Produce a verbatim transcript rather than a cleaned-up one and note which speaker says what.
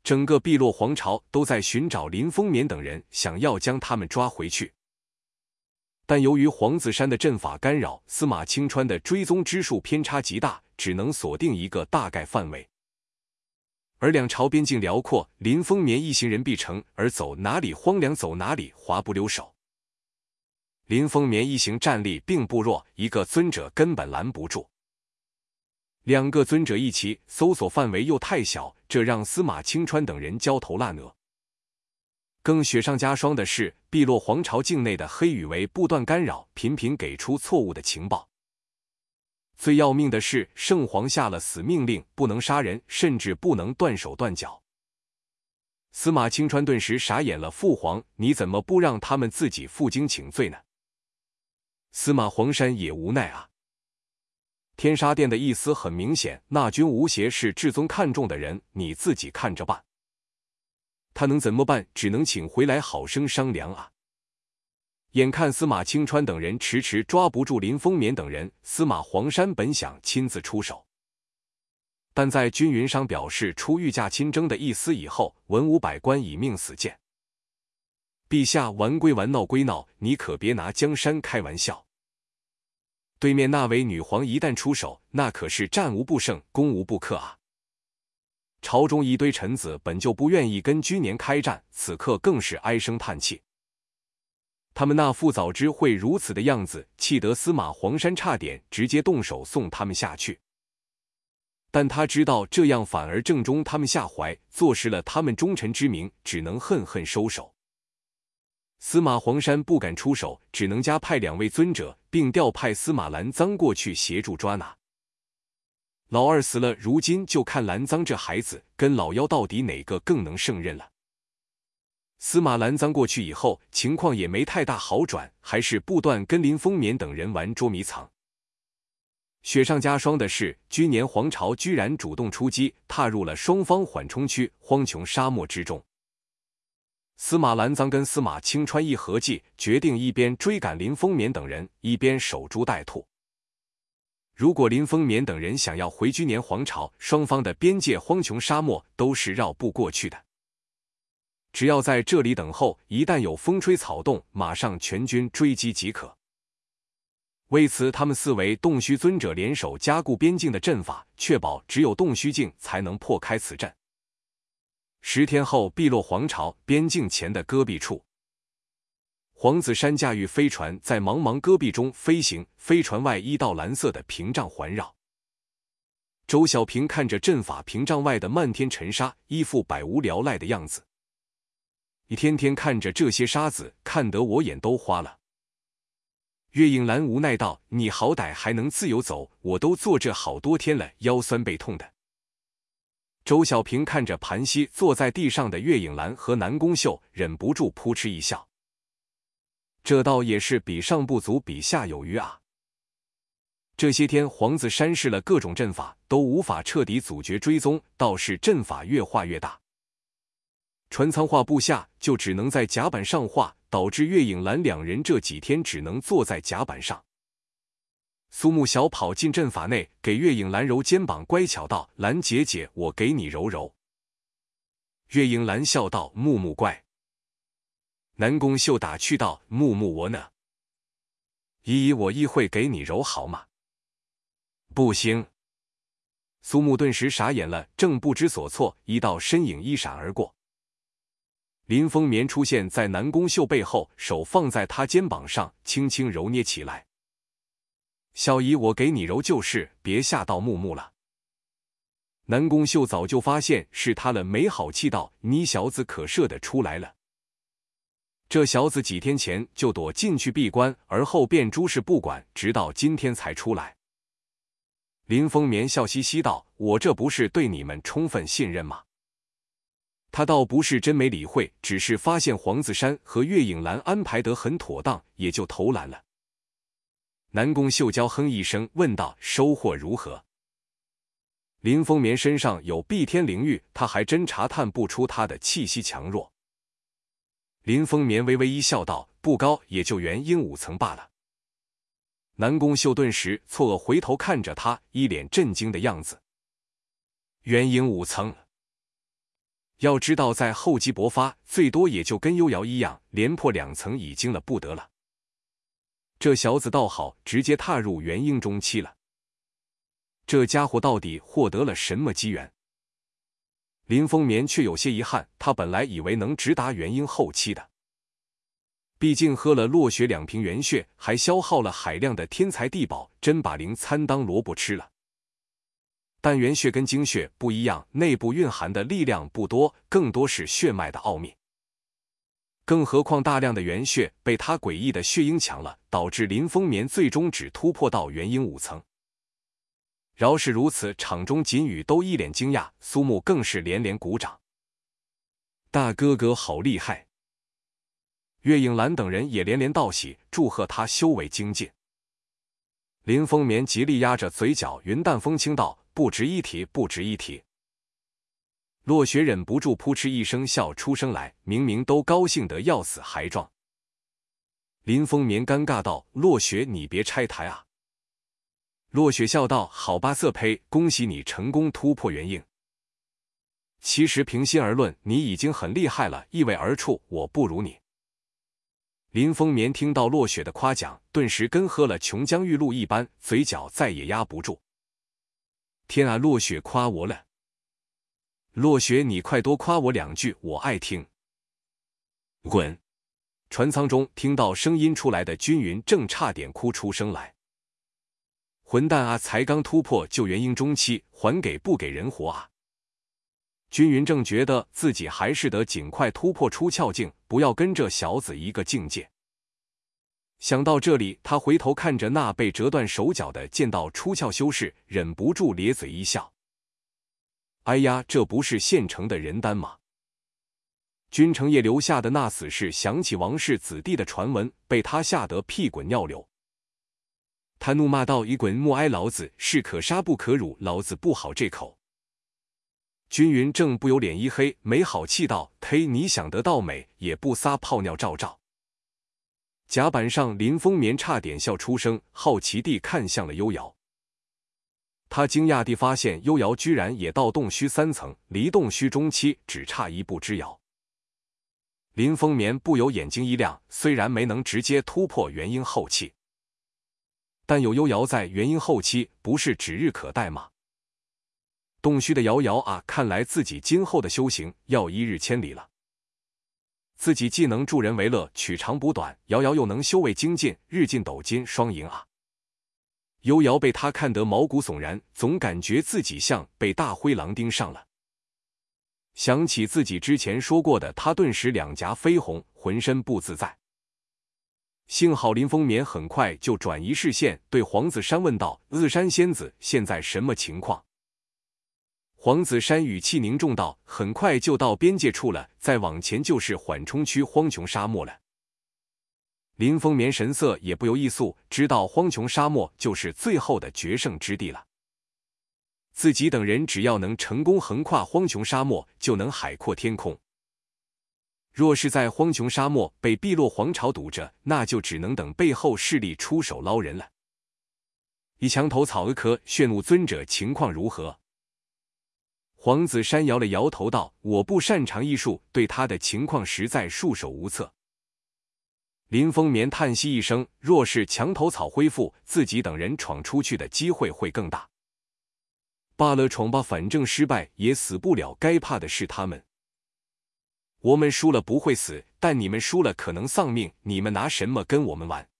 Speaker 1: 整个碧落皇朝都在寻找林风眠等人，想要将他们抓回去。但由于黄子山的阵法干扰，司马清川的追踪之术偏差极大，只能锁定一个大概范围。而两朝边境辽阔，林风眠一行人必成，而走哪里荒凉走哪里，滑不溜手。林风眠一行战力并不弱，一个尊者根本拦不住。两个尊者一齐，搜索范围又太小，这让司马清川等人焦头烂额。更雪上加霜的是，碧落皇朝境内的黑羽卫不断干扰，频频给出错误的情报。最要命的是，圣皇下了死命令，不能杀人，甚至不能断手断脚。司马清川顿时傻眼了，父皇，你怎么不让他们自己负荆请罪呢？司马黄山也无奈啊。天杀殿的意思很明显，那君无邪是至尊看重的人，你自己看着办。他能怎么办？只能请回来好生商量啊。眼看司马清川等人迟迟抓不住林风眠等人，司马黄山本想亲自出手，但在君云商表示出御驾亲征的意思以后，文武百官以命死谏。陛下玩归玩，闹归闹，你可别拿江山开玩笑。对面那位女皇一旦出手，那可是战无不胜，攻无不克啊。朝中一堆臣子本就不愿意跟居年开战，此刻更是唉声叹气。他们那副早知会如此的样子，气得司马黄山差点直接动手送他们下去。但他知道这样反而正中他们下怀，坐实了他们忠臣之名，只能恨恨收手。司马黄山不敢出手，只能加派两位尊者，并调派司马兰臧过去协助抓拿。老二死了，如今就看兰臧这孩子跟老幺到底哪个更能胜任了。司马兰臧过去以后，情况也没太大好转，还是不断跟林风眠等人玩捉迷藏。雪上加霜的是，居年皇朝居然主动出击，踏入了双方缓冲区荒穹沙漠之中。司马兰臧跟司马清川一合计，决定一边追赶林风眠等人，一边守株待兔。如果林风眠等人想要回居年皇朝，双方的边界荒穹沙漠都是绕不过去的。只要在这里等候，一旦有风吹草动，马上全军追击即可。为此，他们四位洞虚尊者联手加固边境的阵法，确保只有洞虚境才能破开此阵。十天后，碧落皇朝边境前的戈壁处，黄子山驾驭飞船在茫茫戈壁中飞行，飞船外一道蓝色的屏障环绕。周小平看着阵法屏障外的漫天尘沙，一副百无聊赖的样子。一天天看着这些沙子，看得我眼都花了。岳影兰无奈道：“你好歹还能自由走，我都坐这好多天了，腰酸背痛的。”周小平看着盘膝坐在地上的岳影兰和南宫秀，忍不住扑哧一笑。这倒也是比上不足，比下有余啊。这些天黄子山试了各种阵法，都无法彻底阻绝追踪，倒是阵法越画越大。船舱画不下，就只能在甲板上画，导致岳影兰两人这几天只能坐在甲板上。苏木小跑进阵法内，给岳影兰揉肩膀，乖巧道：“兰姐姐，我给你揉揉。”岳影兰笑道：“木木乖。”南宫秀打趣道：“木木我呢？依依我亦会给你揉好吗？”不行。苏木顿时傻眼了，正不知所措，一道身影一闪而过。林风眠出现在南宫秀背后，手放在他肩膀上，轻轻揉捏起来。小姨，我给你揉就是，别吓到木木了。南宫秀早就发现是他了，没好气道：“你小子可射得出来了。”这小子几天前就躲进去闭关，而后便诸事不管，直到今天才出来。林风眠笑嘻嘻道：“我这不是对你们充分信任吗？”他倒不是真没理会，只是发现黄子山和岳影兰安排得很妥当，也就投篮了。南宫秀娇哼一声，问道：“收获如何？”林风眠身上有蔽天灵玉，他还真查探不出他的气息强弱。林风眠微微一笑道：“不高，也就元婴五层罢了。”南宫秀顿时错愕回头看着他，一脸震惊的样子。元婴五层？ 要知道，在厚积薄发，最多也就跟幽瑶一样，连破两层已经了不得了。这小子倒好，直接踏入元婴中期了。这家伙到底获得了什么机缘？林风眠却有些遗憾，他本来以为能直达元婴后期的。毕竟喝了落雪两瓶元血，还消耗了海量的天材地宝，真把灵参当萝卜吃了。但元血跟精血不一样，内部蕴含的力量不多，更多是血脉的奥秘。更何况大量的元血被他诡异的血鹰抢了，导致林风眠最终只突破到元婴五层。饶是如此，场中锦羽都一脸惊讶，苏木更是连连鼓掌。大哥哥好厉害！岳影兰等人也连连道喜，祝贺他修为精进。林风眠极力压着嘴角，云淡风轻道：“不值一提，不值一提。”落雪忍不住扑哧一声笑出声来，明明都高兴得要死还装。林风眠尴尬道：“落雪，你别拆台啊！”落雪笑道：“好吧，色胚，恭喜你成功突破元婴。其实平心而论，你已经很厉害了，一围而处，我不如你。”林风眠听到落雪的夸奖，顿时跟喝了琼浆玉露一般，嘴角再也压不住。天啊，落雪夸我了！落雪，你快多夸我两句，我爱听。滚！船舱中听到声音出来的君云正差点哭出声来。混蛋啊！才刚突破就元婴中期，还给不给人活啊？君云正觉得自己还是得尽快突破出窍境，不要跟这小子一个境界。想到这里，他回头看着那被折断手脚的剑道出窍修士，忍不住咧嘴一笑。哎呀，这不是现成的人丹吗？君成业留下的那死士想起王氏子弟的传闻，被他吓得屁滚尿流。他怒骂道：“一滚，莫挨老子！士可杀不可辱，老子不好这口。”君云正不由脸一黑，没好气道：“呸！你想得到美，也不撒泡尿照照。”甲板上，林风眠差点笑出声，好奇地看向了幽瑶。他惊讶地发现，幽瑶居然也到洞虚三层，离洞虚中期只差一步之遥。林风眠不由眼睛一亮，虽然没能直接突破元婴后期，但有幽瑶在，元婴后期不是指日可待吗？洞虚的瑶瑶啊，看来自己今后的修行要一日千里了。自己既能助人为乐，取长补短，瑶瑶又能修为精进，日进斗金，双赢啊！幽瑶被他看得毛骨悚然，总感觉自己像被大灰狼盯上了。想起自己之前说过的，他顿时两颊绯红，浑身不自在。幸好林风眠很快就转移视线，对黄子山问道：“日山仙子现在什么情况？”黄子山语气凝重道：“很快就到边界处了，再往前就是缓冲区荒穹沙漠了。”林风眠神色也不由一肃，知道荒穹沙漠就是最后的决胜之地了。自己等人只要能成功横跨荒穹沙漠，就能海阔天空。若是在荒穹沙漠被碧落皇朝堵着，那就只能等背后势力出手捞人了。一墙头草儿科血怒尊者情况如何？黄子山摇了摇头道：“我不擅长艺术，对他的情况实在束手无策。”林风眠叹息一声，若是墙头草恢复，自己等人闯出去的机会会更大。罢了，闯吧，反正失败也死不了，该怕的是他们。我们输了不会死，但你们输了可能丧命，你们拿什么跟我们玩？